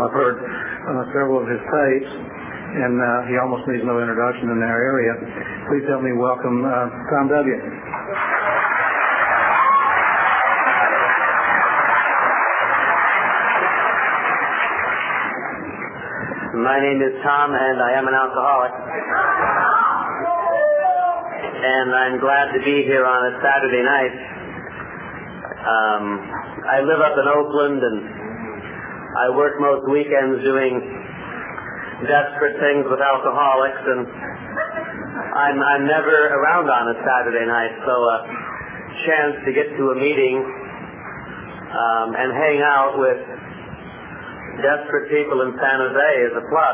I've heard several of his tapes, and he almost needs no introduction in our area. Please help me welcome Tom W. My name is Tom, and I am an alcoholic. And I'm glad to be here on a Saturday night. I live up in Oakland, and I work most weekends doing desperate things with alcoholics, and I'm never around on a Saturday night, so a chance to get to a meeting and hang out with desperate people in San Jose is a plus.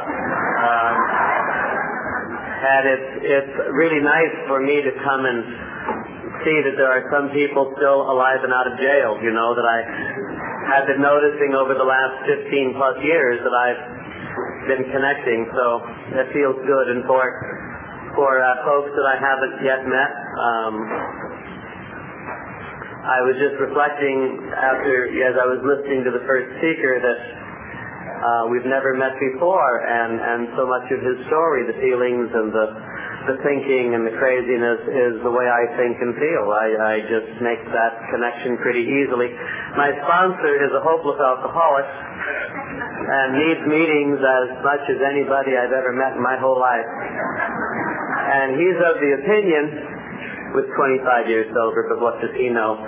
And it's really nice for me to come and see that there are some people still alive and out of jail, you know, that I have been noticing over the last 15 plus years that I've been connecting, so that feels good. And for folks that I haven't yet met, I was just reflecting as I was listening to the first speaker that we've never met before, and so much of his story, the feelings and the thinking and the craziness is the way I think and feel. I just make that connection pretty easily. My sponsor is a hopeless alcoholic and needs meetings as much as anybody I've ever met in my whole life. And he's of the opinion, with 25 years sober, but what does he know?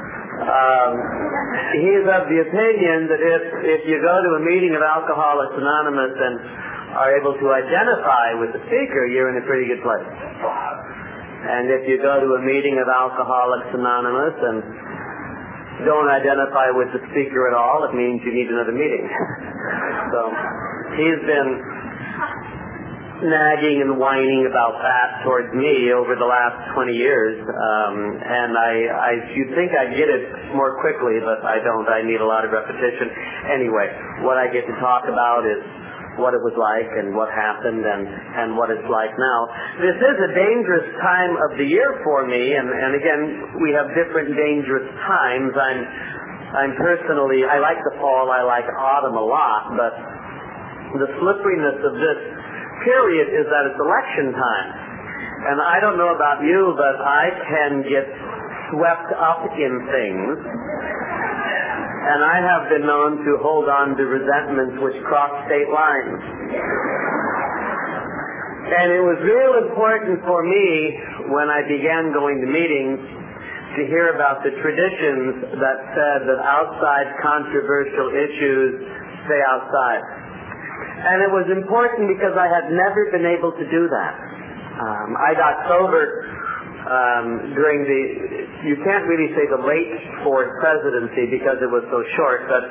He's of the opinion that if you go to a meeting of Alcoholics Anonymous and are able to identify with the speaker, you're in a pretty good place. And if you go to a meeting of Alcoholics Anonymous and don't identify with the speaker at all, it means you need another meeting. So he's been nagging and whining about that towards me over the last 20 years, and you'd think I'd get it more quickly, but I don't. I need a lot of repetition. Anyway, what I get to talk about is what it was like and what happened and what it's like now. This is a dangerous time of the year for me, and again, we have different dangerous times. I'm personally, I like the fall, I like autumn a lot, but the slipperiness of this period is that it's election time. And I don't know about you, but I can get swept up in things. And I have been known to hold on to resentments which cross state lines. And it was real important for me when I began going to meetings to hear about the traditions that said that outside controversial issues stay outside. And it was important because I had never been able to do that. I got sober during you can't really say the late Ford presidency because it was so short, but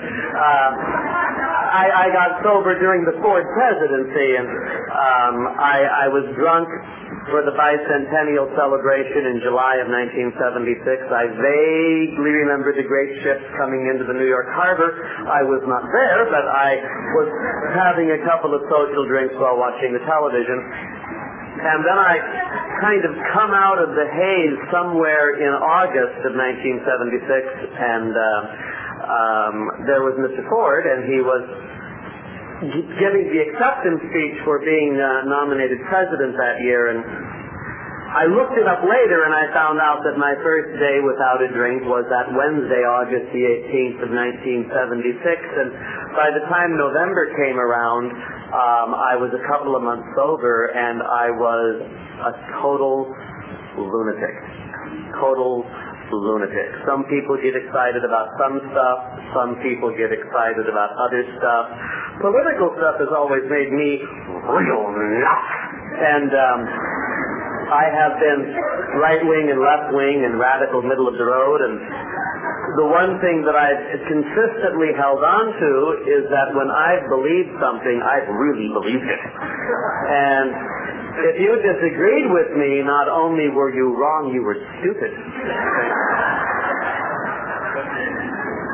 I got sober during the Ford presidency, and I was drunk for the bicentennial celebration in July of 1976. I vaguely remember the great ships coming into the New York Harbor. I was not there, but I was having a couple of social drinks while watching the television. And then I kind of come out of the haze somewhere in August of 1976, and there was Mr. Ford, and he was giving the acceptance speech for being nominated president that year. And I looked it up later, and I found out that my first day without a drink was that Wednesday, August the 18th of 1976. And by the time November came around, I was a couple of months sober, and I was a total lunatic. Total lunatic. Some people get excited about some stuff. Some people get excited about other stuff. Political stuff has always made me real nuts. And I have been right-wing and left-wing and radical middle of the road, and the one thing that I've consistently held on to is that when I've believed something, I've really believed it. And if you disagreed with me, not only were you wrong, you were stupid.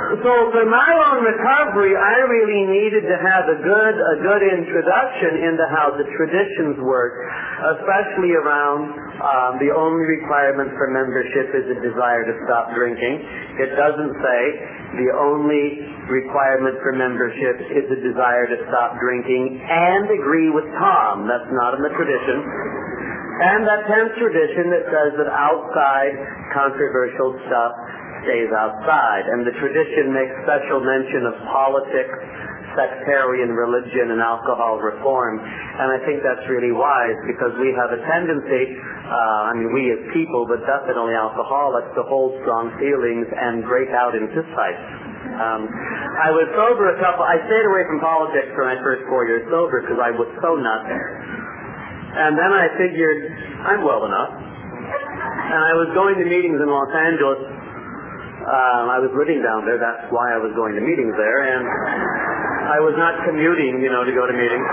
So for my own recovery, I really needed to have a good introduction into how the traditions work, especially around the only requirement for membership is a desire to stop drinking. It doesn't say the only requirement for membership is a desire to stop drinking and agree with Tom. That's not in the tradition. And that 10th tradition that says that outside controversial stuff stays outside. And the tradition makes special mention of politics, sectarian religion, and alcohol reform. And I think that's really wise because we have a tendency, we as people, but definitely alcoholics, to hold strong feelings and break out in fistfights. I was sober I stayed away from politics for my first 4 years sober because I was so nuts. And then I figured, I'm well enough. And I was going to meetings in Los Angeles. I was living down there, that's why I was going to meetings there. And I was not commuting, to go to meetings.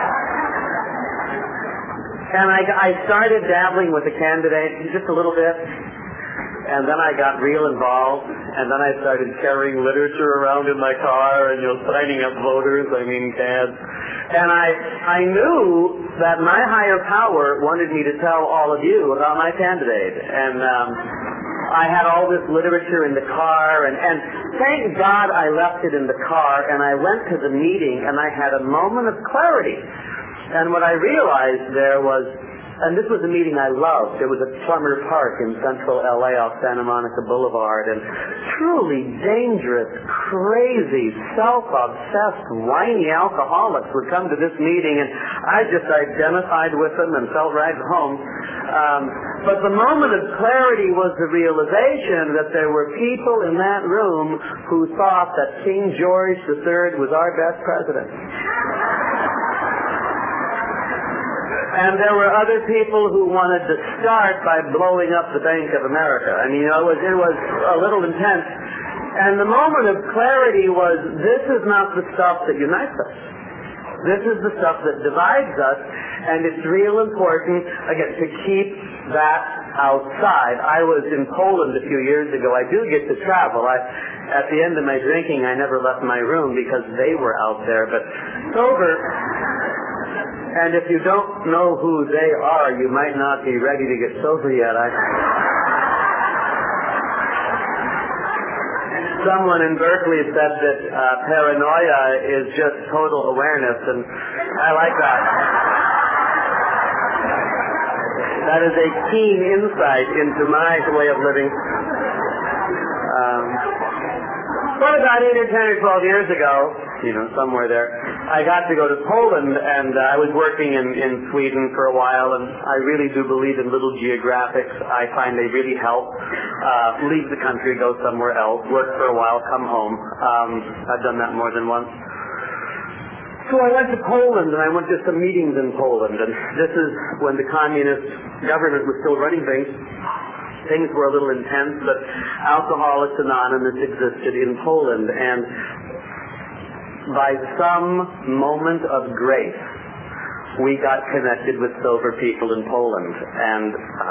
And I started dabbling with the candidate just a little bit. And then I got real involved, and then I started carrying literature around in my car and, signing up voters, cads. And I knew that my higher power wanted me to tell all of you about my candidate. And I had all this literature in the car, and thank God I left it in the car, and I went to the meeting, and I had a moment of clarity. And what I realized there was, and this was a meeting I loved. It was at Plummer Park in central L.A. off Santa Monica Boulevard, and truly dangerous, crazy, self-obsessed, whiny alcoholics would come to this meeting, and I just identified with them and felt right at home. But the moment of clarity was the realization that there were people in that room who thought that King George III was our best president. And there were other people who wanted to start by blowing up the Bank of America. It was a little intense. And the moment of clarity was, this is not the stuff that unites us. This is the stuff that divides us, and it's real important, again, to keep that outside. I was in Poland a few years ago. I do get to travel. At the end of my drinking, I never left my room because they were out there. But sober, and if you don't know who they are, you might not be ready to get sober yet. Someone in Berkeley said that paranoia is just total awareness, and I like that. That is a keen insight into my way of living. But about 8 or 10 or 12 years ago, somewhere there, I got to go to Poland, and I was working in Sweden for a while, and I really do believe in little geographics. I find they really help. Leave the country, go somewhere else, work for a while, come home. I've done that more than once. So I went to Poland, and I went to some meetings in Poland, and this is when the communist government was still running things. Things were a little intense, but Alcoholics Anonymous existed in Poland, and by some moment of grace, we got connected with sober people in Poland, and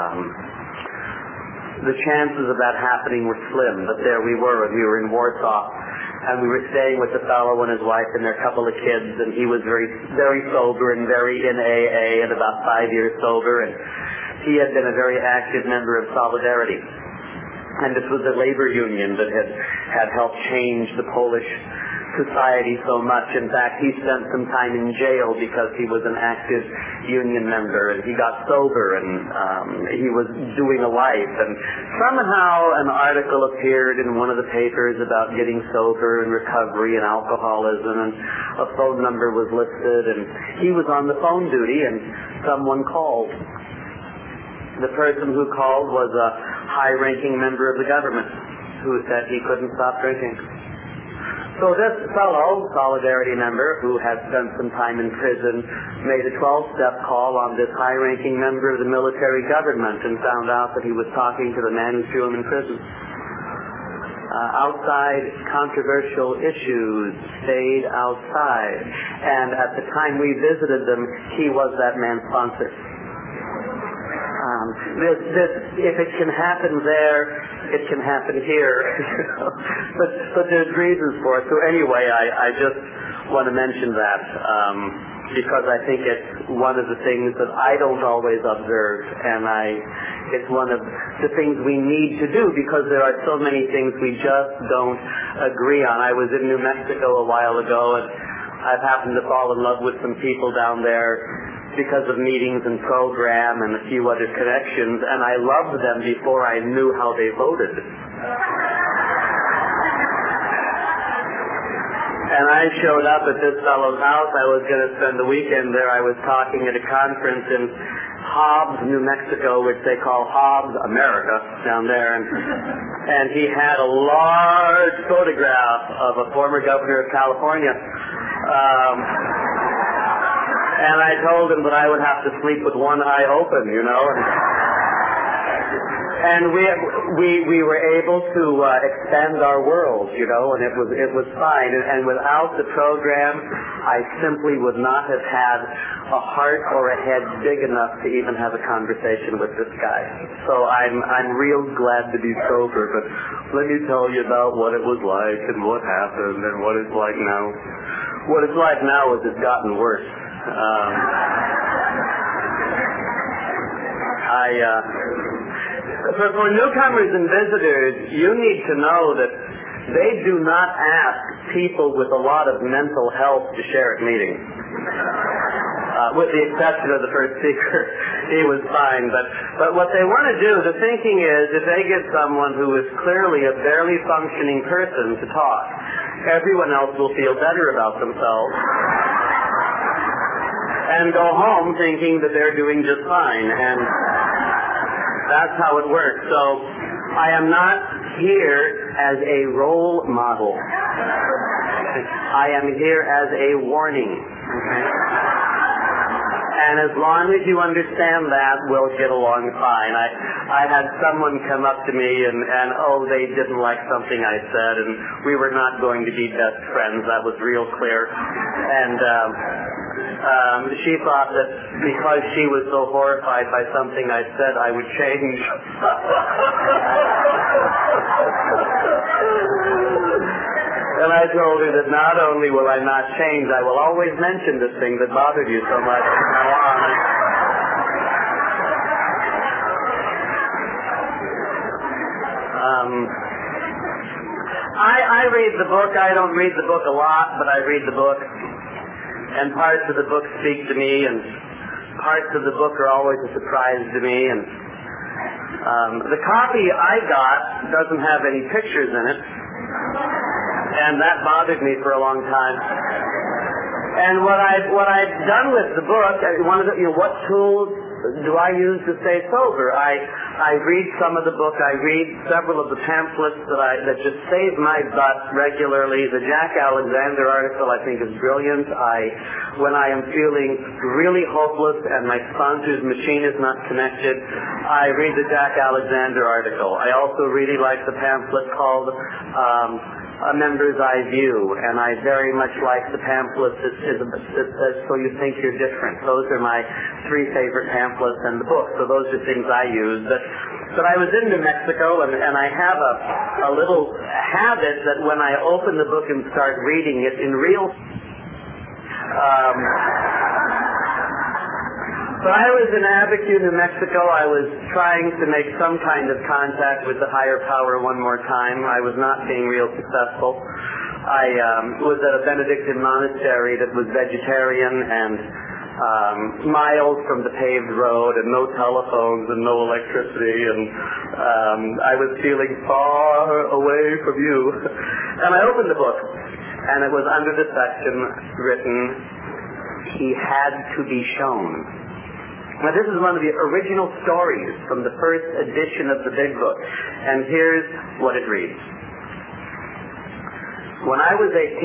the chances of that happening were slim, but there we were, and we were in Warsaw, and we were staying with a fellow and his wife and their couple of kids, and he was very, very sober and very in AA and about 5 years sober, and he had been a very active member of Solidarity. And this was a labor union that had helped change the Polish society so much. In fact, he spent some time in jail because he was an active union member, and he got sober, and he was doing a life. And somehow an article appeared in one of the papers about getting sober and recovery and alcoholism, and a phone number was listed, and he was on the phone duty, and someone called. The person who called was a high-ranking member of the government who said he couldn't stop drinking. So this fellow, Solidarity member, who had spent some time in prison, made a 12-step call on this high-ranking member of the military government and found out that he was talking to the man who threw him in prison. Outside controversial issues stayed outside, and at the time we visited them, he was that man's sponsor. If it can happen there, it can happen here. But there's reasons for it. So anyway, I just want to mention that because I think it's one of the things that I don't always observe, and it's one of the things we need to do because there are so many things we just don't agree on. I was in New Mexico a while ago, and I've happened to fall in love with some people down there because of meetings and program and a few other connections, and I loved them before I knew how they voted. And I showed up at this fellow's house. I was going to spend the weekend there. I was talking at a conference in Hobbs, New Mexico, which they call Hobbs, America, down there. And he had a large photograph of a former governor of California. And I told him that I would have to sleep with one eye open, you know. And we were able to expand our world, you know, and it was fine. And without the program, I simply would not have had a heart or a head big enough to even have a conversation with this guy. So I'm real glad to be sober, but let me tell you about what it was like and what happened and what it's like now. What it's like now is it's gotten worse. For newcomers and visitors, you need to know that they do not ask people with a lot of mental health to share at meetings. With the exception of the first speaker, he was fine. But what they want to do, the thinking is, if they get someone who is clearly a barely functioning person to talk, everyone else will feel better about themselves and go home thinking that they're doing just fine. And that's how it works. So I am not here as a role model. I am here as a warning. Okay? And as long as you understand that, we'll get along fine. I had someone come up to me and they didn't like something I said, and we were not going to be best friends. That was real clear. And she thought that because she was so horrified by something I said, I would change. And I told her that not only will I not change, I will always mention this thing that bothered you so much from now on. I read the book. I don't read the book a lot, but I read the book. And parts of the book speak to me, and parts of the book are always a surprise to me. And the copy I got doesn't have any pictures in it, and that bothered me for a long time. And what I've done with the book, what tools do I use to stay sober? I read some of the book. I read several of the pamphlets that just save my butt regularly. The Jack Alexander article I think is brilliant. When I am feeling really hopeless and my sponsor's machine is not connected, I read the Jack Alexander article. I also really like the pamphlet called A Member's Eye View, and I very much like the pamphlet that says So You Think You're Different. Those are my three favorite pamphlets in the book, so those are things I use. But I was in New Mexico, and I have a little habit that when I open the book and start reading it in real... So I was in Abiquiu, New Mexico. I was trying to make some kind of contact with the higher power one more time. I was not being real successful. I was at a Benedictine monastery that was vegetarian and miles from the paved road and no telephones and no electricity, and I was feeling far away from you. And I opened the book, and it was under the section written, He Had to Be Shown. Now, this is one of the original stories from the first edition of the Big Book, and here's what it reads. When I was 18,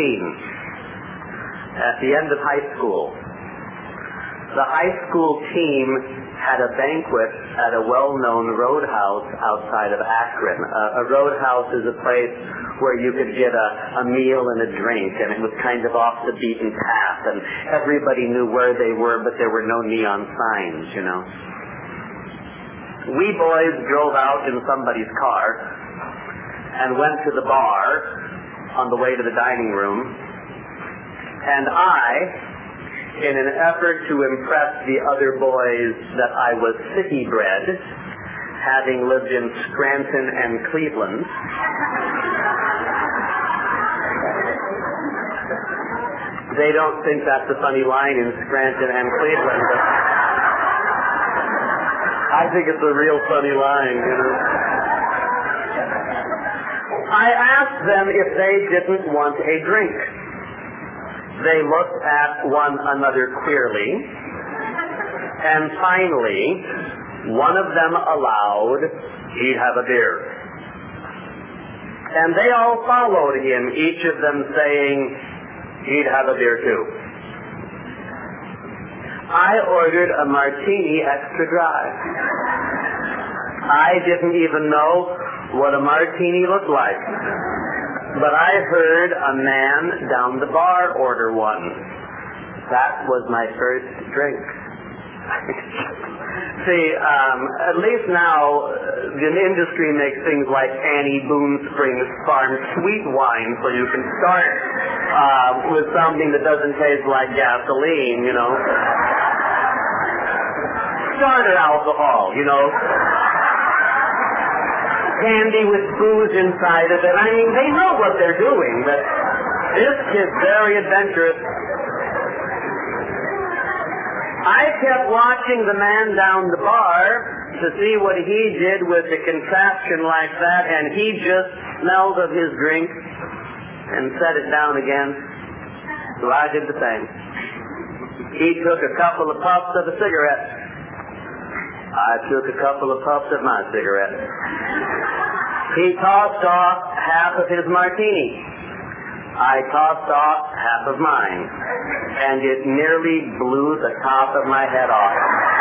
at the end of high school, the high school team had a banquet at a well-known roadhouse outside of Akron. A roadhouse is a place where you could get a meal and a drink, and it was kind of off the beaten path, and everybody knew where they were, but there were no neon signs, you know. we boys drove out in somebody's car and went to the bar on the way to the dining room, and I, in an effort to impress the other boys that I was city-bred, having lived in Scranton and Cleveland, they don't think that's a funny line in Scranton and Cleveland, but I think it's a real funny line, you know. I asked them if they didn't want a drink. They looked at one another queerly, and finally, one of them allowed he'd have a beer. And they all followed him, each of them saying he'd have a beer too. I ordered a martini extra dry. I didn't even know what a martini looked like, but I heard a man down the bar order one. That was my first drink. See, at least now the industry makes things like Annie Boone Springs Farm sweet wine, so you can start with something that doesn't taste like gasoline, you know. Starter alcohol, you know. Candy with booze inside of it. I mean, they know what they're doing, but this kid's very adventurous. I kept watching the man down the bar to see what he did with a contraption like that, and he just smelled of his drink and set it down again. So I did the same. He took a couple of puffs of a cigarette. I took a couple of puffs of my cigarette. He tossed off half of his martini. I tossed off half of mine, and it nearly blew the top of my head off.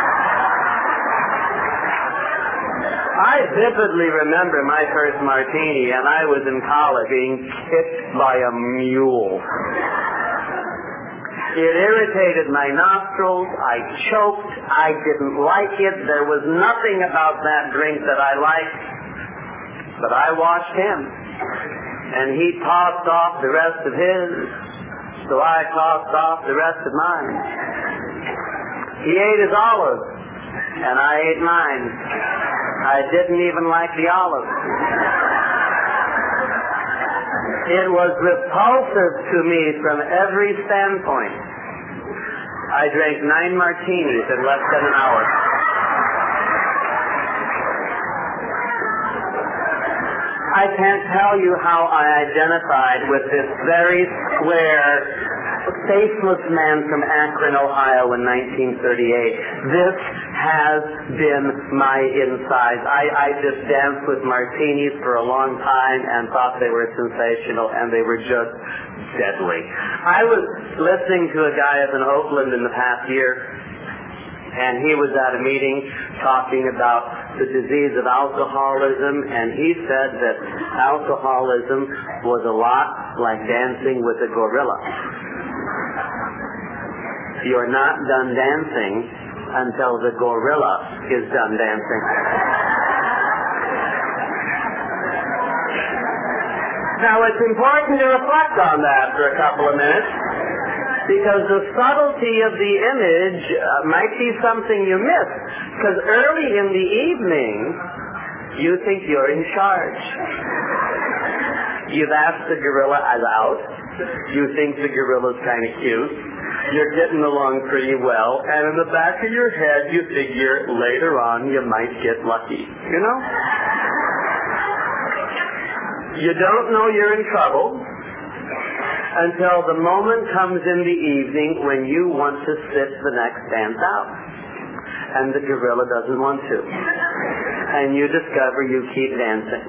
I vividly remember my first martini, and I was in college being kicked by a mule. It irritated my nostrils. I choked. I didn't like it. There was nothing about that drink that I liked. But I watched him, and he tossed off the rest of his, so I tossed off the rest of mine. He ate his olives, and I ate mine. I didn't even like the olives. It was repulsive to me from every standpoint. I drank 9 martinis in less than an hour. I can't tell you how I identified with this very square, faceless man from Akron, Ohio in 1938. This has been my insides. I just danced with martinis for a long time and thought they were sensational, and they were just deadly. I was listening to a guy up in Oakland in the past year, and he was at a meeting talking about the disease of alcoholism, and he said that alcoholism was a lot like dancing with a gorilla. You're not done dancing until the gorilla is done dancing. Now, it's important to reflect on that for a couple of minutes, because the subtlety of the image might be something you miss. Because early in the evening, you think you're in charge. You've asked the gorilla out. You think the gorilla's kind of cute. You're getting along pretty well. And in the back of your head, you figure later on you might get lucky. You know? You don't know you're in trouble until the moment comes in the evening when you want to sit the next dance out. And the gorilla doesn't want to. And you discover you keep dancing.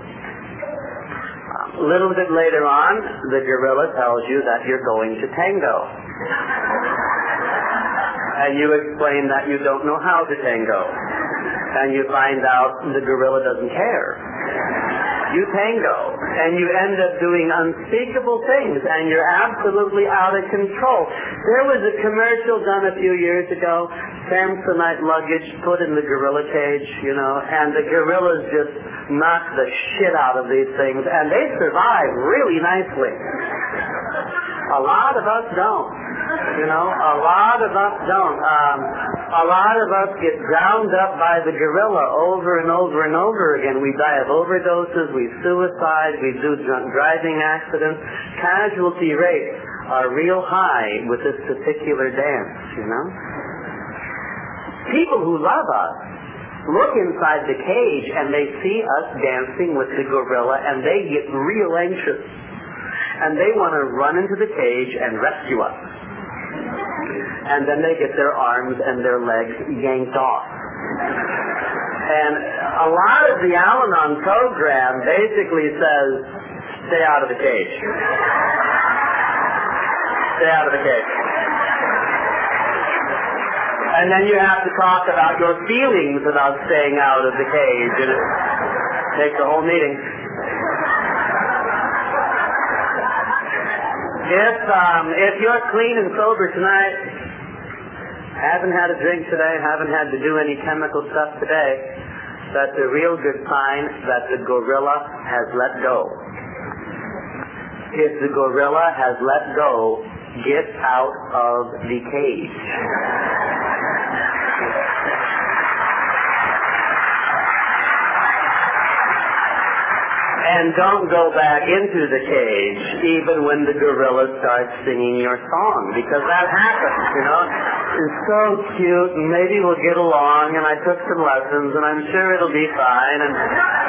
A little bit later on, the gorilla tells you that you're going to tango. And you explain that you don't know how to tango. And you find out the gorilla doesn't care. You tango, and you end up doing unspeakable things, and you're absolutely out of control. There was a commercial done a few years ago Samsonite luggage put in the gorilla cage, and the gorillas just knock the shit out of these things, and they survive really nicely. A lot of us don't. A lot of us don't. A lot of us get ground up by the gorilla over and over and over again. We die of overdoses, we suicide, we do drunk driving accidents. Casualty rates are real high with this particular dance, People who love us look inside the cage and they see us dancing with the gorilla and they get real anxious. And they want to run into the cage and rescue us. And then they get their arms and their legs yanked off. And a lot of the Al-Anon program basically says, stay out of the cage. Stay out of the cage. And then you have to talk about your feelings about staying out of the cage, and it takes a whole meeting. If you're clean and sober tonight, haven't had a drink today, haven't had to do any chemical stuff today, that's a real good sign that the gorilla has let go. If the gorilla has let go, get out of the cage. And don't go back into the cage even when the gorilla starts singing your song, because that happens, It's so cute, and maybe we'll get along, and I took some lessons, and I'm sure it'll be fine, and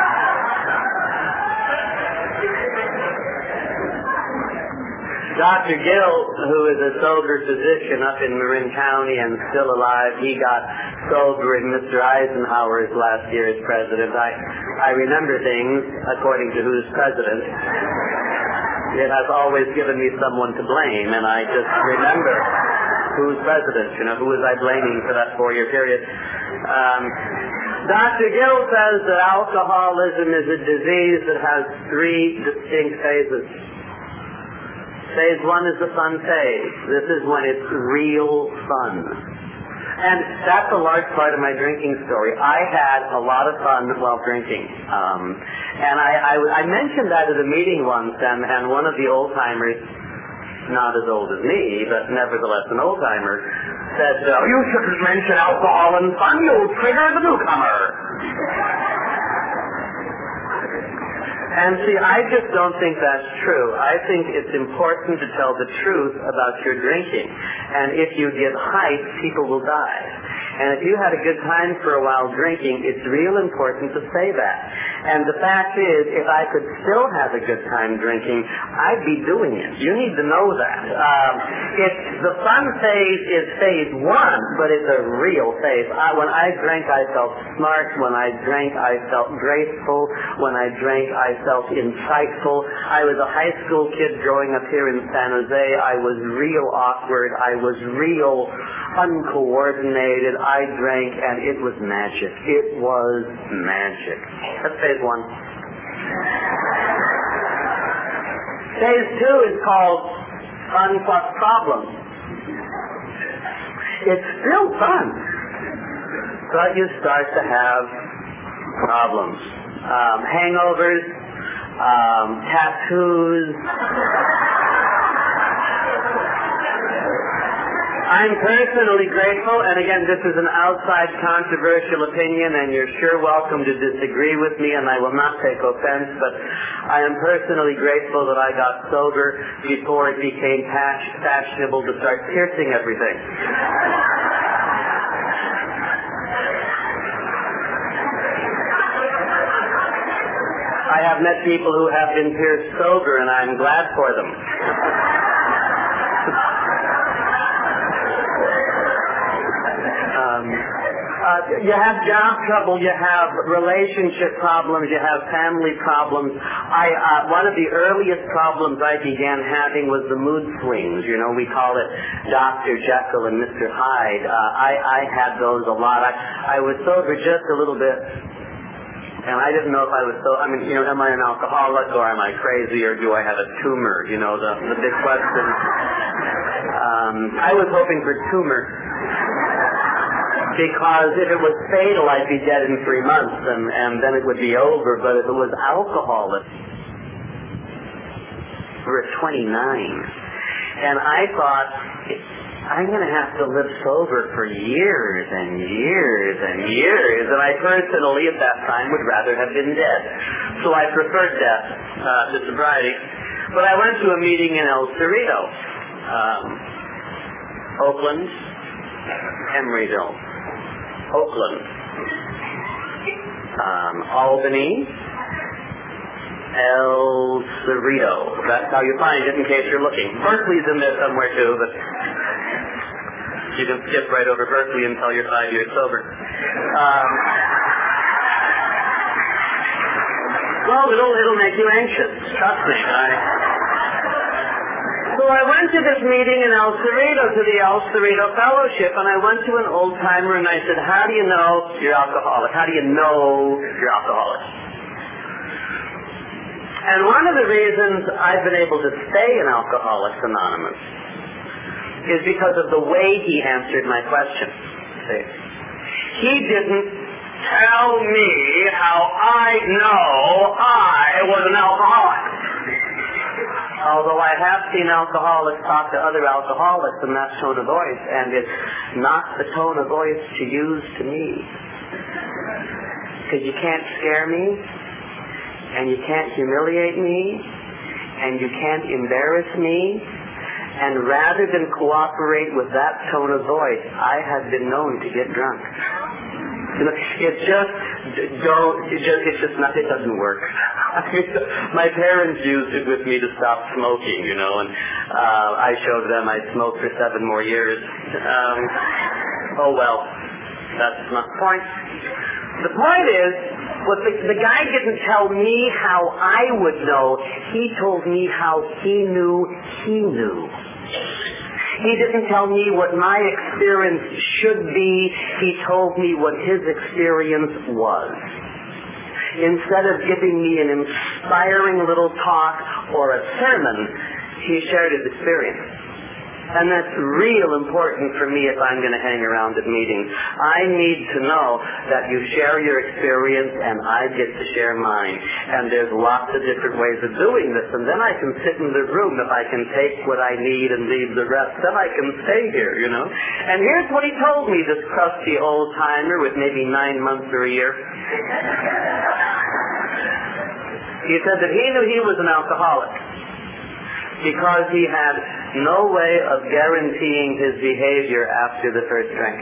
Dr. Gill, who is a sober physician up in Marin County and still alive, he got sober in Mr. Eisenhower's last year as president. I remember things according to who's president. It has always given me someone to blame, and I just remember who's president, who was I blaming for that 4-year period. Dr. Gill says that alcoholism is a disease that has 3 distinct phases. Phase 1 is the fun phase. This is when it's real fun. And that's a large part of my drinking story. I had a lot of fun while drinking. And I mentioned that at a meeting once, and one of the old-timers, not as old as me, but nevertheless an old-timer, said, you shouldn't mention alcohol and fun, you'll trigger the newcomer. And see, I just don't think that's true. I think it's important to tell the truth about your drinking. And if you get hyped, people will die. And if you had a good time for a while drinking, it's real important to say that. And the fact is, if I could still have a good time drinking, I'd be doing it. You need to know that. The fun phase is phase 1, but it's a real phase. When I drank, I felt smart. When I drank, I felt graceful. When I drank, I felt insightful. I was a high school kid growing up here in San Jose. I was real awkward. I was real uncoordinated. I drank, and it was magic. It was magic. That's phase 1. Phase 2 is called fun plus problems. It's still fun, but you start to have problems. Hangovers, tattoos. I'm personally grateful, and again, this is an outside controversial opinion, and you're sure welcome to disagree with me, and I will not take offense, but I am personally grateful that I got sober before it became fashionable to start piercing everything. I have met people who have been pierced sober, and I'm glad for them. You have job trouble, you have relationship problems, you have family problems. One of the earliest problems I began having was the mood swings. We call it Dr. Jekyll and Mr. Hyde. I had those a lot. I was sober just a little bit, and I didn't know if I was am I an alcoholic, or am I crazy, or do I have a tumor? The big question. I was hoping for tumor. because if it was fatal, I'd be dead in 3 months, and then it would be over. But if it was alcoholism, we're at 29. And I thought, I'm going to have to live sober for years and years and years. And I personally, at that time, would rather have been dead. So I preferred death to sobriety. But I went to a meeting in El Cerrito, Oakland, Emeryville, Oakland, Albany, El Cerrito. That's how you find it in case you're looking. Berkeley's in there somewhere too, but you can skip right over Berkeley until you're 5 years sober. Well, it'll make you anxious. Trust me. So I went to this meeting in El Cerrito, to the El Cerrito Fellowship, and I went to an old-timer and I said, how do you know you're alcoholic? How do you know you're alcoholic? And one of the reasons I've been able to stay in Alcoholics Anonymous is because of the way he answered my question. See? He didn't tell me how I know I was an alcoholic. Although I have seen alcoholics talk to other alcoholics in that tone of voice, and it's not the tone of voice to use to me. Because you can't scare me, and you can't humiliate me, and you can't embarrass me, and rather than cooperate with that tone of voice, I have been known to get drunk. It doesn't work. My parents used it with me to stop smoking, and I showed them I'd smoke for 7 more years. Oh well, that's not the point. The point is, the guy didn't tell me how I would know. He told me how he knew he knew. He didn't tell me what my experience should be. He told me what his experience was. Instead of giving me an inspiring little talk or a sermon, he shared his experience. And that's real important for me if I'm going to hang around at meetings. I need to know that you share your experience and I get to share mine. And there's lots of different ways of doing this. And then I can sit in the room. If I can take what I need and leave the rest, then I can stay here, And here's what he told me, this crusty old-timer with maybe 9 months or a year. He said that he knew he was an alcoholic because he had no way of guaranteeing his behavior after the first drink.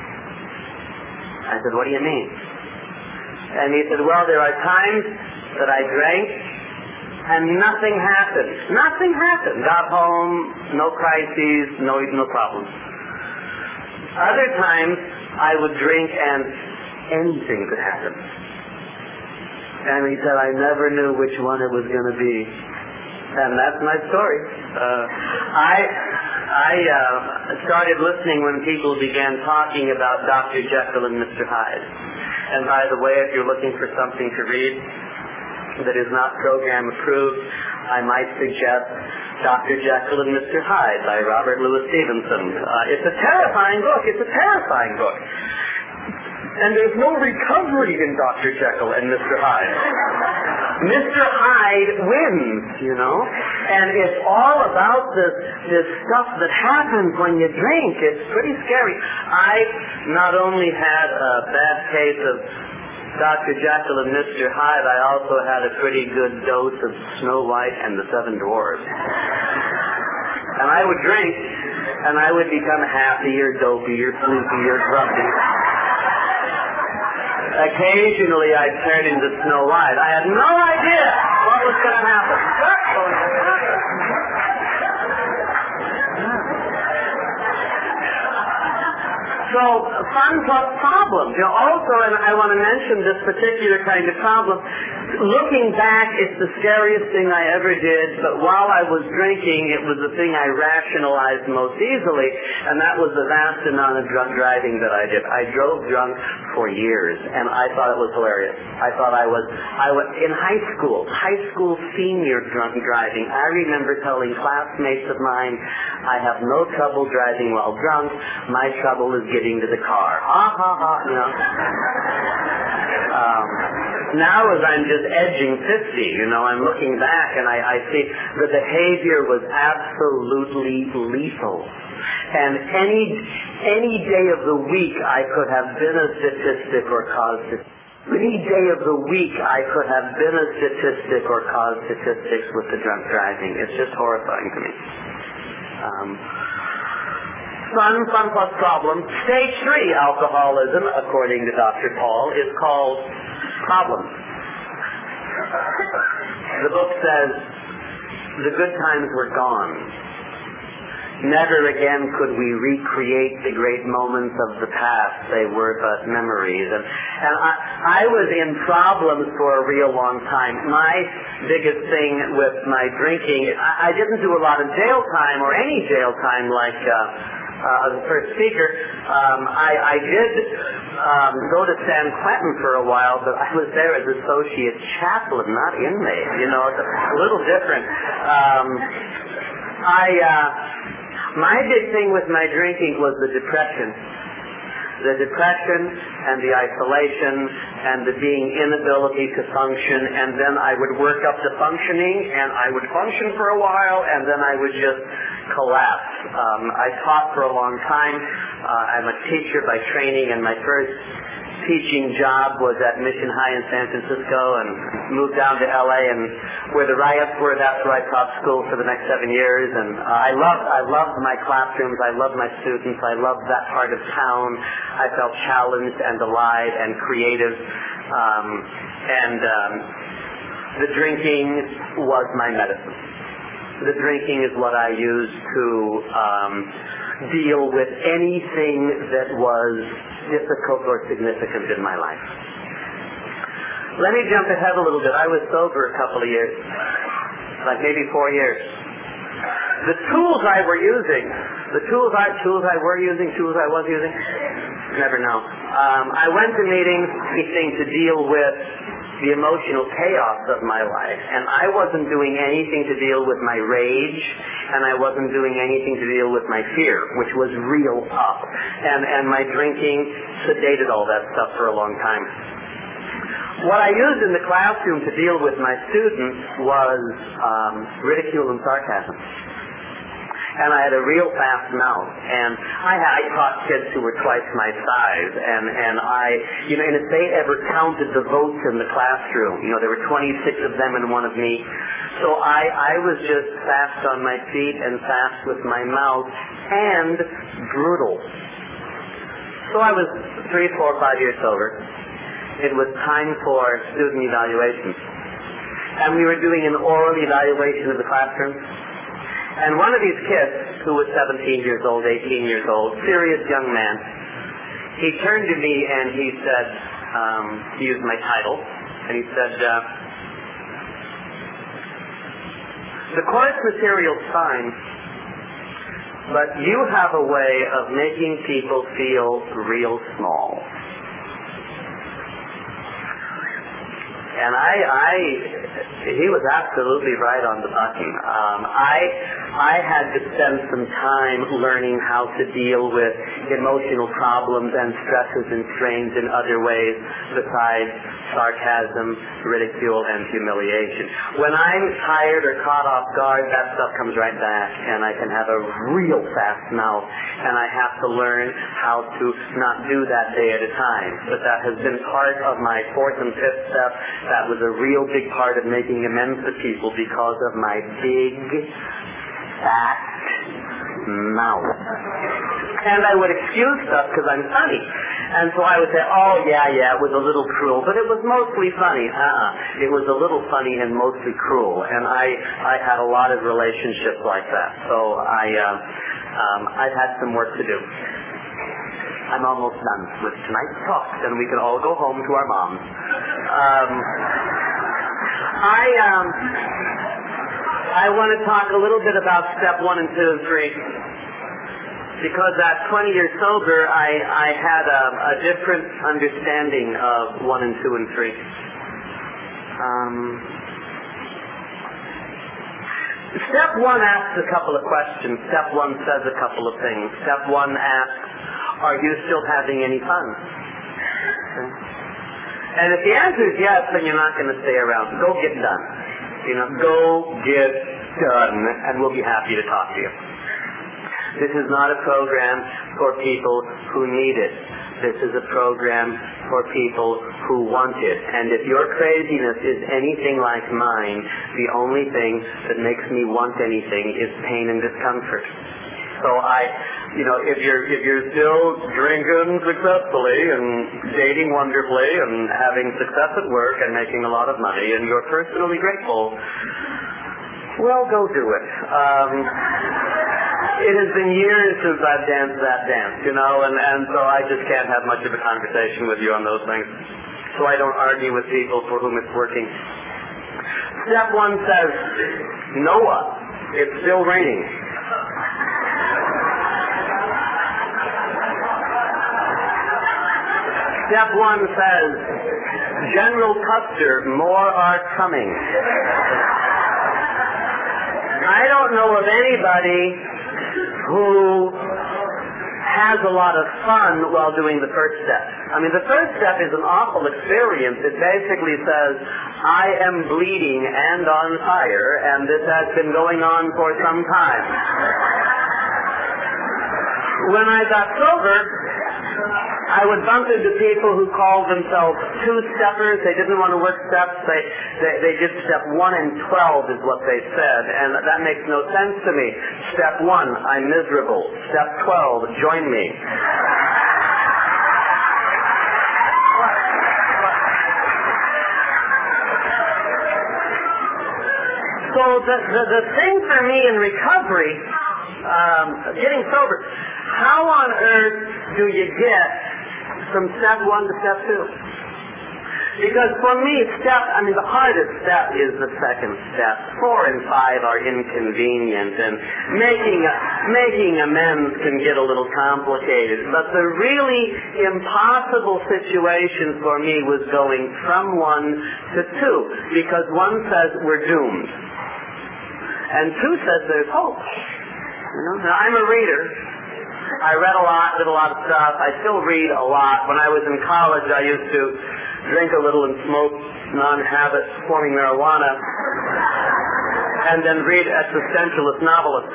I said, what do you mean? And he said, well, there are times that I drank and nothing happened. Nothing happened. Got home, no crises, no problems. Other times I would drink and anything could happen. And he said, I never knew which one it was going to be. And that's my story. I started listening when people began talking about Dr. Jekyll and Mr. Hyde. And by the way, if you're looking for something to read that is not program approved, I might suggest Dr. Jekyll and Mr. Hyde by Robert Louis Stevenson. It's a terrifying book. And there's no recovery in Dr. Jekyll and Mr. Hyde. Mr. Hyde wins, and it's all about this stuff that happens when you drink. It's pretty scary. I not only had a bad case of Dr. Jekyll and Mr. Hyde, I also had a pretty good dose of Snow White and the Seven Dwarfs. And I would drink, and I would become happier, dopier, sleepier, grumpy. Occasionally I'd turn into Snow White. I had no idea what was going to happen. So, fun plus problems. Also, and I want to mention this particular kind of problem, Looking back, it's the scariest thing I ever did, but while I was drinking, it was the thing I rationalized most easily, and that was the vast amount of drunk driving that I did. I drove drunk for years, and I thought it was hilarious. I thought I was in high school senior drunk driving. I remember telling classmates of mine, I have no trouble driving while drunk. My trouble is getting to the car. Ha ha ha, you know. Now as I'm just edging 50, I'm looking back and I see the behavior was absolutely lethal. And any day of the week I could have been a statistic or caused any day of the week I could have been a statistic or caused statistics with the drunk driving. It's just horrifying to me. Fun plus problem. Stage 3 alcoholism, according to Dr. Paul, is called problems. The book says, the good times were gone. Never again could we recreate the great moments of the past. They were but memories. And I was in problems for a real long time. My biggest thing with my drinking, I didn't do a lot of jail time or any jail time like the first speaker. I did go to San Quentin for a while, but I was there as associate chaplain, not inmate. It's a little different. My big thing with my drinking was the depression. The depression and the isolation and the being inability to function, and then I would work up to functioning, and I would function for a while, and then I would just collapse. I taught for a long time. I'm a teacher by training, and my first teaching job was at Mission High in San Francisco, and moved down to LA, and where the riots were, that's where I taught school for the next 7 years. And I loved my classrooms. I loved my students. I loved that part of town. I felt challenged and alive and creative. The drinking was my medicine. The drinking is what I used to deal with anything that was difficult or significant in my life. Let me jump ahead a little bit. I was sober a couple of years, like maybe 4 years. The tools I was using, never know. I went to meetings to deal with the emotional chaos of my life, and I wasn't doing anything to deal with my rage, and I wasn't doing anything to deal with my fear, which was real up, and my drinking sedated all that stuff for a long time. What I used in the classroom to deal with my students was ridicule and sarcasm. And I had a real fast mouth, and I taught kids who were twice my size, and and if they ever counted the votes in the classroom, there were 26 of them and one of me. So I was just fast on my feet and fast with my mouth and brutal. So I was 3, 4, 5 years sober. It was time for student evaluations, and we were doing an oral evaluation of the classroom. And one of these kids, who was 17 years old, 18 years old, serious young man, he turned to me and he said, he used my title, and he said, the course material's fine, but you have a way of making people feel real small. And he was absolutely right on the button. I had to spend some time learning how to deal with emotional problems and stresses and strains in other ways besides sarcasm, ridicule, and humiliation. When I'm tired or caught off guard, that stuff comes right back, and I can have a real fast mouth, and I have to learn how to not do that day at a time. But that has been part of my 4th and 5th step. That was a real big part of making amends to people because of my big, fat mouth. And I would excuse stuff because I'm funny. And so I would say, oh, yeah, it was a little cruel, but it was mostly funny. It was a little funny and mostly cruel. And I had a lot of relationships like that. So I've had some work to do. I'm almost done with tonight's talk, and we can all go home to our moms. I want to talk a little bit about step 1 and 2 and 3. Because at 20 years sober, I had a different understanding of 1 and 2 and 3. Step 1 asks a couple of questions. Step 1 says a couple of things. Step 1 asks, are you still having any fun? Okay. And if the answer is yes, then you're not going to stay around. Go get done. Go get done, and we'll be happy to talk to you. This is not a program for people who need it. This is a program for people who want it. And if your craziness is anything like mine, the only thing that makes me want anything is pain and discomfort. So if you're still drinking successfully and dating wonderfully and having success at work and making a lot of money and you're personally grateful, well, go do it. It has been years since I've danced that dance, and so I just can't have much of a conversation with you on those things. So I don't argue with people for whom it's working. Step 1 says, Noah, it's still raining. Step 1 says, General Custer, more are coming. I don't know of anybody who has a lot of fun while doing the first step. The first step is an awful experience. It basically says, I am bleeding and on fire, and this has been going on for some time. When I got sober, I would bump into people who called themselves two-steppers. They didn't want to work steps. They did step 1 and 12 is what they said, and that makes no sense to me. Step 1, I'm miserable. Step 12, join me. So the thing for me in recovery, getting sober, how on earth do you get from step 1 to step 2? Because for me, the hardest step is the second step. 4 and 5 are inconvenient, and making amends can get a little complicated. But the really impossible situation for me was going from 1 to 2, because 1 says we're doomed, and 2 says there's hope. Now, I'm a reader. I read a lot, did a lot of stuff. I still read a lot. When I was in college, I used to drink a little and smoke non-habit forming marijuana, and then read existentialist novelists.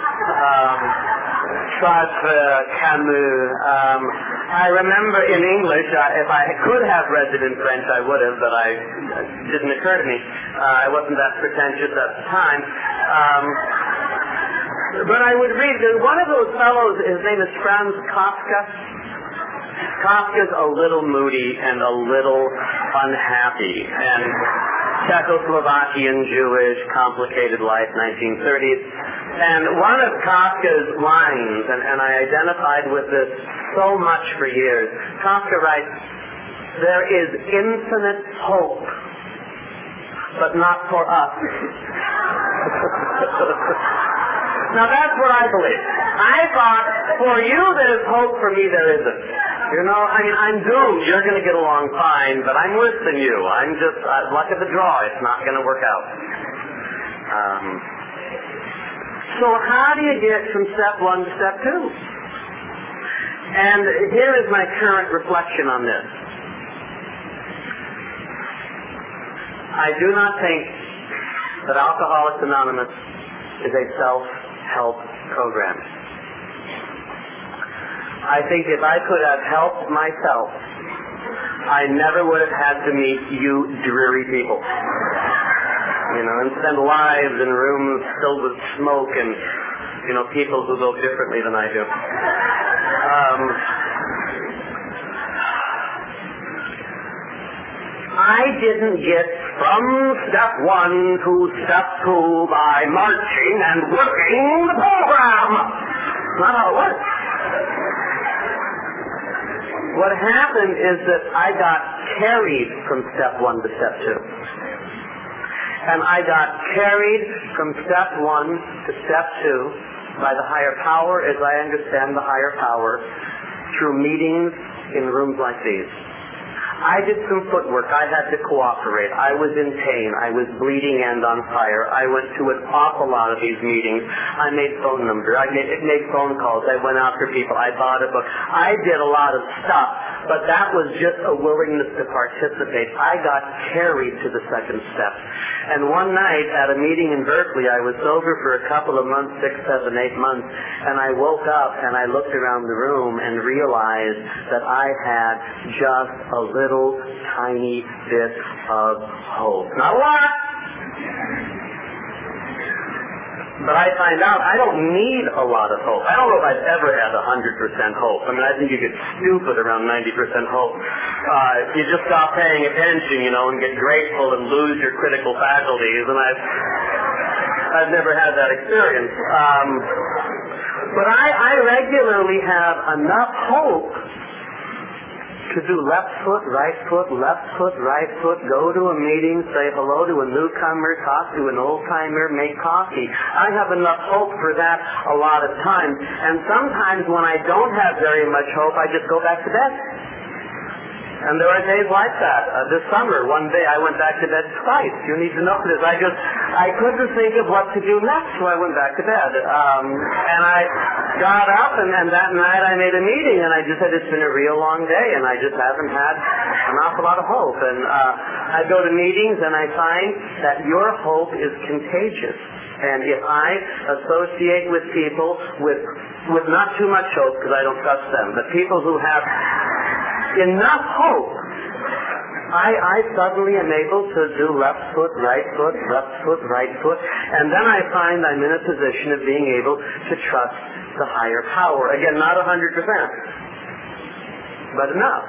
Sartre, Camus. I remember in English, if I could have read it in French, I would have, but it didn't occur to me. I wasn't that pretentious at the time. But I would read, one of those fellows, his name is Franz Kafka. Kafka's a little moody and a little unhappy, and Czechoslovakian, Jewish, complicated life, 1930s. And one of Kafka's lines, and I identified with this so much for years, Kafka writes, there is infinite hope, but not for us. Now that's what I believe. I thought, for you there's hope, for me there isn't. I'm doomed. You're going to get along fine, but I'm worse than you. I'm just, luck of the draw. It's not going to work out. So how do you get from step 1 to step 2? And here is my current reflection on this. I do not think that Alcoholics Anonymous is a self-help program. I think if I could have helped myself, I never would have had to meet you dreary people. And spend lives in rooms filled with smoke and, people who go differently than I do. I didn't get from step 1 to step 2 by marching and working the program. That's not how it works. What happened is that I got carried from step 1 to step 2. And I got carried from step 1 to step 2 by the higher power, as I understand the higher power, through meetings in rooms like these. I did some footwork. I had to cooperate. I was in pain. I was bleeding and on fire. I went to an awful lot of these meetings. I made phone numbers. I made phone calls. I went after people. I bought a book. I did a lot of stuff, but that was just a willingness to participate. I got carried to the second step. And one night at a meeting in Berkeley, I was sober for a couple of months, 6, 7, 8 months, and I woke up and I looked around the room and realized that I had just a little tiny bit of hope. Not a lot, but I find out I don't need a lot of hope. I don't know if I've ever had 100% hope. I mean, I think you get stupid around 90% hope. You just stop paying attention, and get grateful and lose your critical faculties, and I've never had that experience. But I regularly have enough hope to do left foot, right foot, left foot, right foot, go to a meeting, say hello to a newcomer, talk to an old-timer, make coffee. I have enough hope for that a lot of times. And sometimes when I don't have very much hope, I just go back to bed. And there are days like that. This summer, one day I went back to bed twice. You need to know this. I couldn't think of what to do next, so I went back to bed. And I got up, and that night I made a meeting, and I just said, it's been a real long day, and I just haven't had an awful lot of hope. And I go to meetings, and I find that your hope is contagious. And if I associate with people with not too much hope, because I don't trust them, but people who have enough hope, I suddenly am able to do left foot, right foot, left foot, right foot, and then I find I'm in a position of being able to trust the higher power. Again, not 100%, but enough.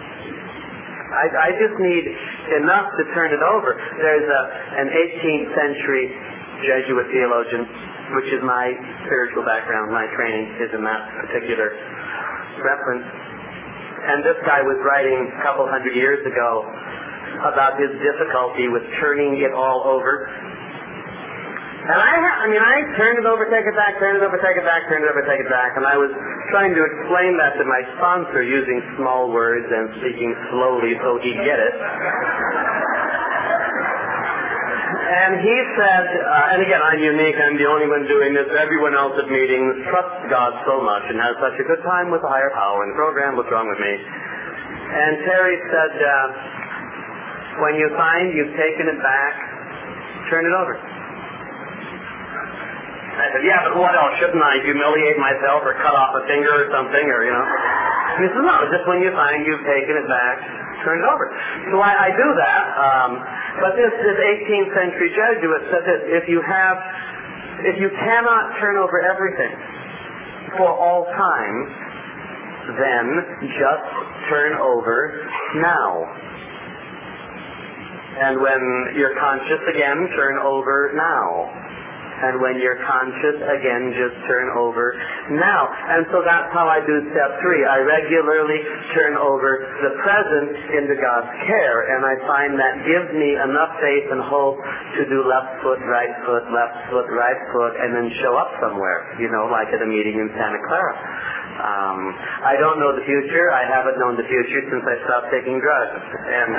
I just need enough to turn it over. There's an 18th century Jesuit theologian, which is my spiritual background, my training is in that particular reference. And this guy was writing a couple hundred years ago about his difficulty with turning it all over. And I turned it over, take it back, turn it over, take it back, turn it over, take it back. And I was trying to explain that to my sponsor using small words and speaking slowly so he'd get it. And he said, and again, I'm unique, I'm the only one doing this. Everyone else at meetings trusts God so much and has such a good time with the higher power in the program. What's wrong with me? And Terry said, when you find you've taken it back, turn it over. I said, yeah, but what else? Shouldn't I humiliate myself or cut off a finger or something, or, And he said, no, just when you find you've taken it back, turn it over. So I do that. But this 18th century Jesuit said this, if you cannot turn over everything for all time, then just turn over now. And when you're conscious again, turn over now. And when you're conscious, again, just turn over now. And so that's how I do step 3. I regularly turn over the present into God's care, and I find that gives me enough faith and hope to do left foot, right foot, left foot, right foot, and then show up somewhere, like at a meeting in Santa Clara. I don't know the future. I haven't known the future since I stopped taking drugs. And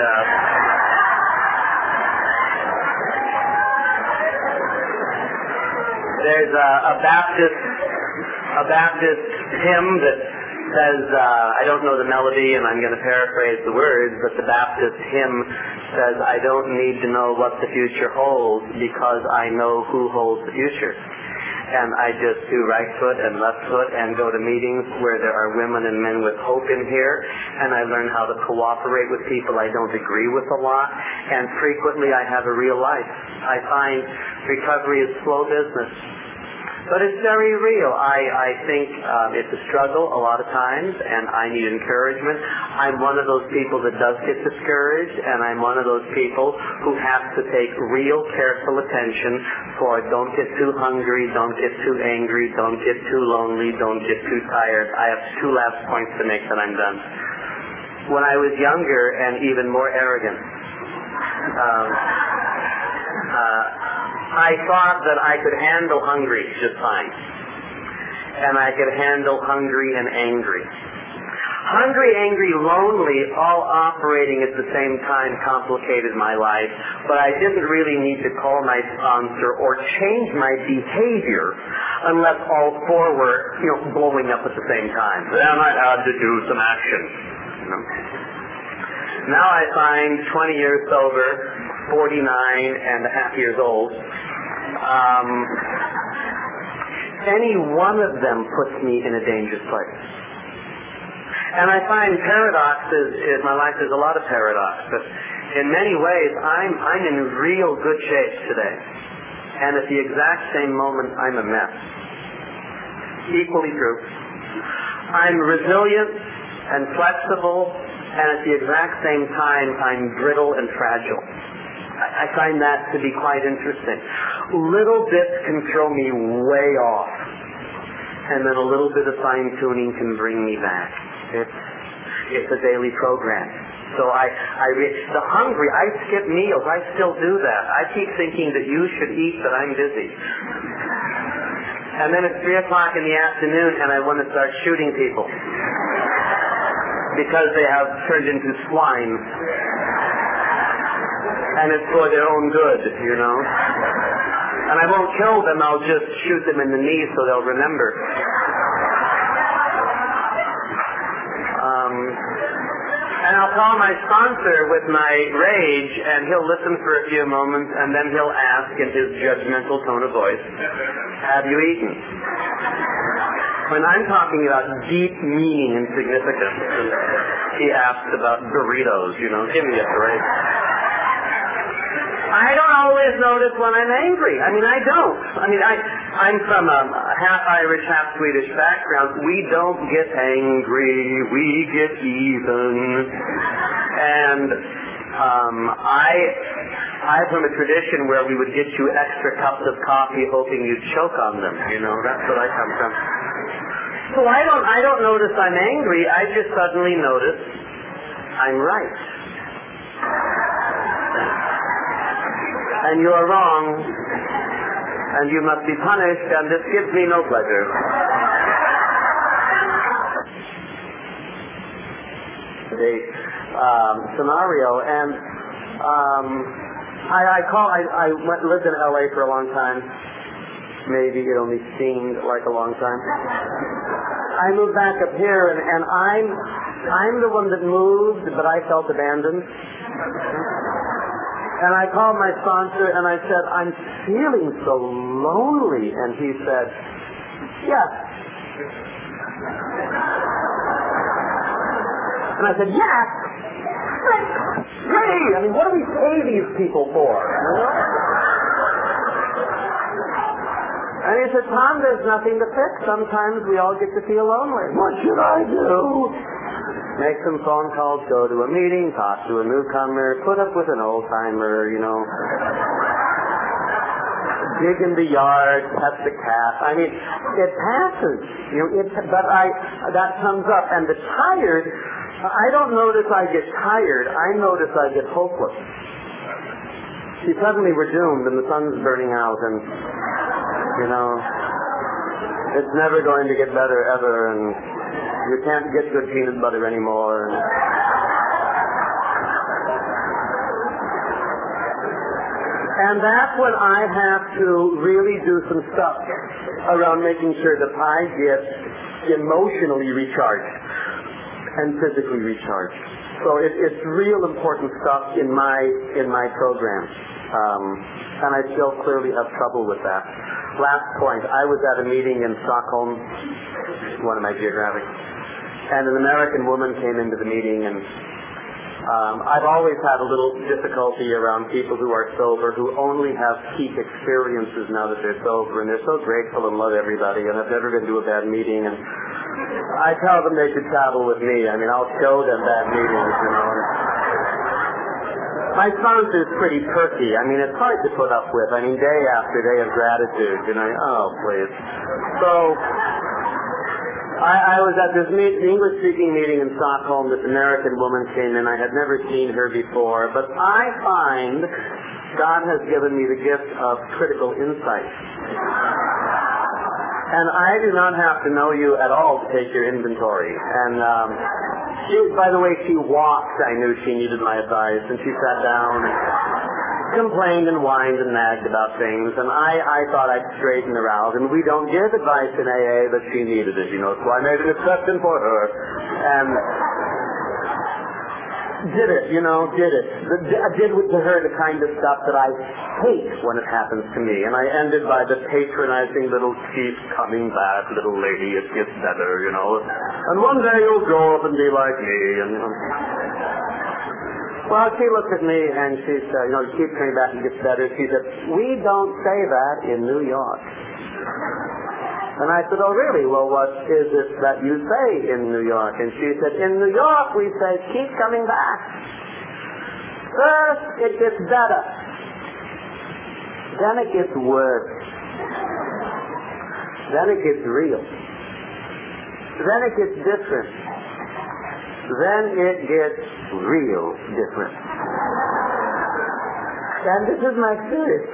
there's a Baptist hymn that says, I don't know the melody and I'm going to paraphrase the words, but the Baptist hymn says, I don't need to know what the future holds because I know who holds the future. And I just do right foot and left foot and go to meetings where there are women and men with hope in here, and I learn how to cooperate with people I don't agree with a lot, and frequently I have a real life. I find recovery is slow business. But it's very real. I think it's a struggle a lot of times, and I need encouragement. I'm one of those people that does get discouraged, and I'm one of those people who have to take real careful attention for don't get too hungry, don't get too angry, don't get too lonely, don't get too tired. I have 2 last points to make, then I'm done. When I was younger and even more arrogant, I thought that I could handle hungry just fine. And I could handle hungry and angry. Hungry, angry, lonely, all operating at the same time complicated my life, but I didn't really need to call my sponsor or change my behavior unless all four were, blowing up at the same time. Then I had to do some action. Now I find 20 years sober, 49 and a half years old, any one of them puts me in a dangerous place. And I find paradoxes in my life. There's a lot of paradox, but in many ways, I'm in real good shape today. And at the exact same moment, I'm a mess. Equally true. I'm resilient and flexible, and at the exact same time, I'm brittle and fragile. I find that to be quite interesting. Little bits can throw me way off, and then a little bit of fine-tuning can bring me back. It's a daily program. So the hungry, I skip meals. I still do that. I keep thinking that you should eat, but I'm busy. And then it's 3 o'clock in the afternoon, and I want to start shooting people because they have turned into swine. And it's for their own good, And I won't kill them. I'll just shoot them in the knees so they'll remember. And I'll call my sponsor with my rage, and he'll listen for a few moments, and then he'll ask in his judgmental tone of voice, have you eaten? When I'm talking about deep meaning and significance, he asks about burritos, give me a break. I don't always notice when I'm angry. I don't. I'm from a half Irish, half Swedish background. We don't get angry. We get even. And I'm from a tradition where we would get you extra cups of coffee hoping you'd choke on them. That's what I come from. So I don't notice I'm angry. I just suddenly notice I'm right. And you are wrong, and you must be punished, and this gives me no pleasure. Scenario, and I lived in LA for a long time. Maybe it only seemed like a long time. I moved back up here, and I'm the one that moved, but I felt abandoned. And I called my sponsor and I said, I'm feeling so lonely. And he said, yes. And I said, yes. Hey, what do we pay these people for? And he said, Tom, there's nothing to fix. Sometimes we all get to feel lonely. What should I do? Make some phone calls, go to a meeting, talk to a newcomer, put up with an old-timer, dig in the yard, pet the cat. It passes. That comes up. And the tired, I don't notice I get tired. I notice I get hopeless. See, suddenly we're doomed and the sun's burning out and, it's never going to get better ever, and you can't get good peanut butter anymore. And that's when I have to really do some stuff around making sure that I get emotionally recharged and physically recharged. So it's real important stuff in my program. And I still clearly have trouble with that. Last point, I was at a meeting in Stockholm, one of my geographic, and an American woman came into the meeting, and I've always had a little difficulty around people who are sober, who only have peak experiences now that they're sober, and they're so grateful and love everybody, and have never been to a bad meeting, and I tell them they should travel with me. I'll show them bad meetings, My sponsor is pretty perky. It's hard to put up with. Day after day of gratitude, oh, please. So, I was at this English-speaking meeting in Stockholm. This American woman came in. I had never seen her before, but I find God has given me the gift of critical insight. And I do not have to know you at all to take your inventory. And by the way, she walked. I knew she needed my advice, and she sat down and complained and whined and nagged about things. And I thought I'd straighten her out. And we don't give advice in AA, but she needed it, so I made an exception for her. And did it. Did to her the kind of stuff that I hate when it happens to me. And I ended by the patronizing little keep coming back, little lady, it gets better, And one day you'll grow up and be like me. Well, she looked at me and she said, keep coming back and gets better. She said, we don't say that in New York. And I said, oh, really? Well, what is it that you say in New York? And she said, in New York we say, keep coming back. First, it gets better. Then it gets worse. Then it gets real. Then it gets different. Then it gets real different. And this is my experience.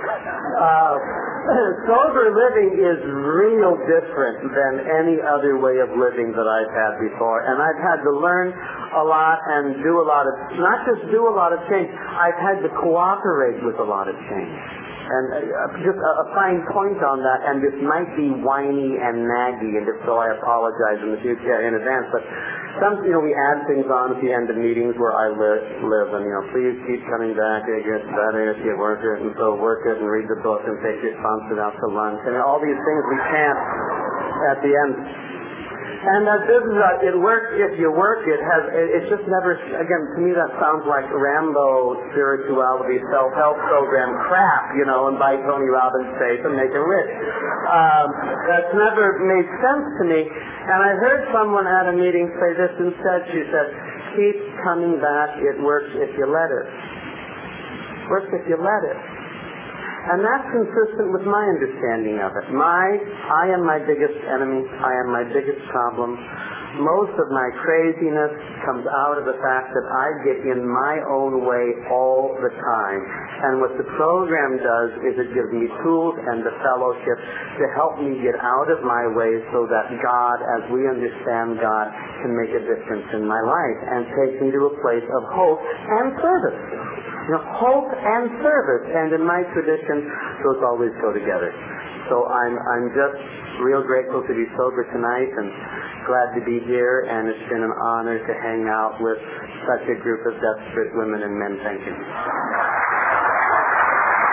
Sober living is real different than any other way of living that I've had before. And I've had to learn a lot and do a lot of, not just do a lot of change, I've had to cooperate with a lot of change. And just a fine point on that, and this might be whiny and naggy, and if so, I apologize in the future in advance, but we add things on at the end of meetings where I live, and, please keep coming back, it gets better if you work it, and so work it, and read the book, and take your sponsor out to lunch, and all these things we chant at the end. And this is it works if you work it. It's just never, again, to me that sounds like Rambo spirituality self-help program crap, and buy Tony Robbins safe and make him rich. That's never made sense to me. And I heard someone at a meeting say this instead. She said, keep coming back, it works if you let it. Works if you let it. And that's consistent with my understanding of it. I am my biggest enemy. I am my biggest problem. Most of my craziness comes out of the fact that I get in my own way all the time. And what the program does is it gives me tools and the fellowship to help me get out of my way so that God, as we understand God, can make a difference in my life and take me to a place of hope and service. Hope and service, and in my tradition, those always go together. So I'm just real grateful to be sober tonight and glad to be here, and it's been an honor to hang out with such a group of desperate women and men. Thank you.